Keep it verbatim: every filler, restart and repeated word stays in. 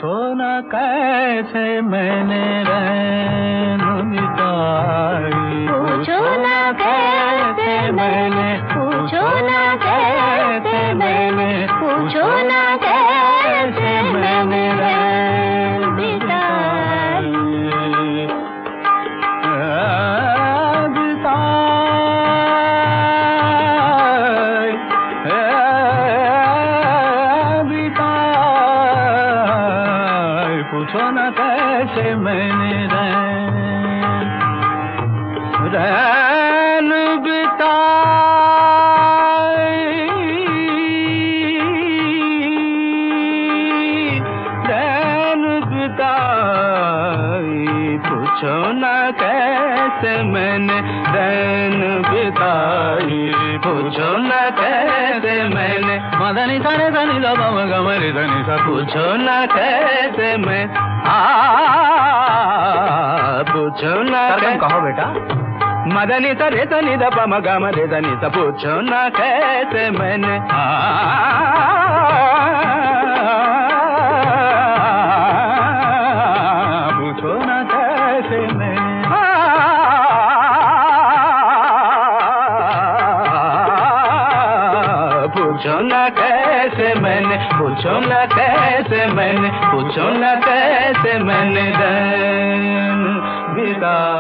पूछो न कैसे मैंने रैन बिताई, पूछो न कैसे मैंने, पूछो न कैसे मैंने, पूछो न कैसे मैंने रैन बिताई। पूछो न कैसे मैंने रैन रैन बिताई, रैन बिताई। पूछो न कैसे मैंने रैन बिताई, पूछो न कैसे मैंने मदनी सारे धनी लो गम गमरी धनी सा। पूछो न कैसे मैं आ पूछो न कहो बेटा। मदनी तरे धनी द पम गम रे धनी सा। पूछो न कैसे मैंने आ पूछो न कैसे मैं पूछो न कैसे मैंने, पूछो न कैसे मैंने, पूछो न कैसे मैंने रैन बिताई।